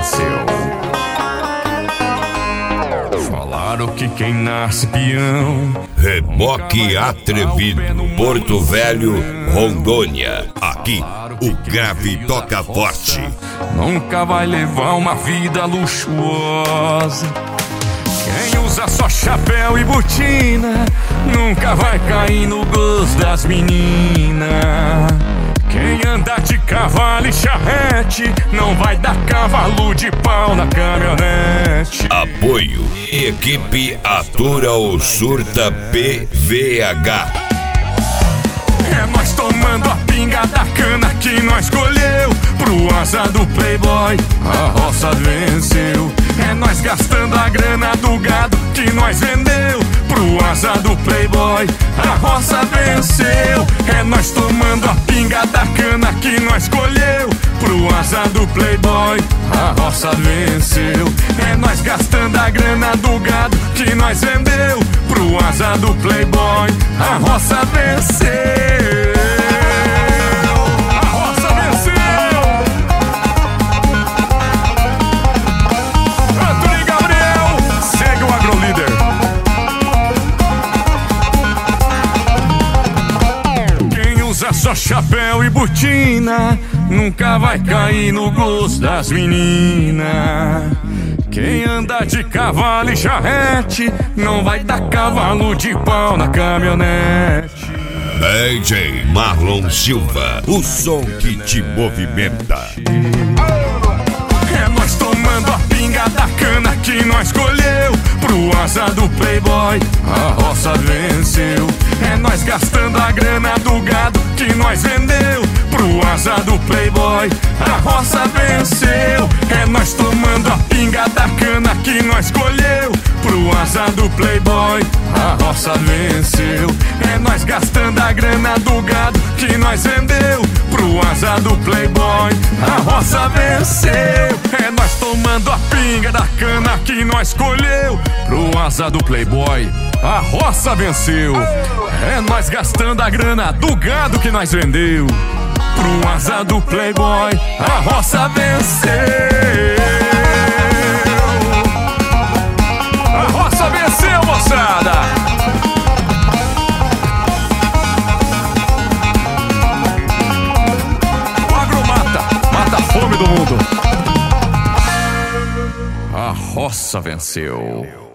venceu. Falaram que quem nasce peão. Reboque atrevido, Porto Velho, Rondônia. Aqui, o grave toca forte. Nunca vai levar uma vida luxuosa. Quem usa só chapéu e botina nunca vai cair no gosto das meninas. Quem anda de cavalo e charrete não vai dar cavalo de pau na caminhonete. Apoio Equipe Atura ou Surta PVH. É nós tomando a pinga da cana que nós colheu. Pro asa do playboy a roça venceu. É nós gastando a grana do gado que nós vendeu. Pro asa do playboy a roça venceu. É nós tomando a pinga da cana que nós colheu. Pro asa do playboy a roça venceu. É nós gastando a grana do gado que nós vendeu. Pro asa do playboy a roça venceu. A roça venceu. Antônio Gabriel, segue o AgroLíder. Quem usa só chapéu e botina nunca vai cair no gosto das meninas. Quem anda de cavalo e charrete não vai dar cavalo de pau na caminhonete. DJ Marlon Silva, o som que te movimenta. É nós tomando a pinga da cana que nós colheu. Pro asa do playboy a roça venceu. É nós gastando a grana do gado que nós vendeu. Pro asa do playboy a roça venceu. É nós tomando a pinga da cana que nós colheu. Pro asa do playboy a roça venceu. É nós gastando a grana do gado que nós vendeu. Pro asa do playboy a roça venceu. É nós tomando a pinga da cana que nós colheu. Pro asa do playboy a roça venceu. É nós gastando a grana do gado que nós vendeu. Pro asa do playboy a roça venceu. A roça venceu, moçada. O agro mata a fome do mundo. A roça venceu.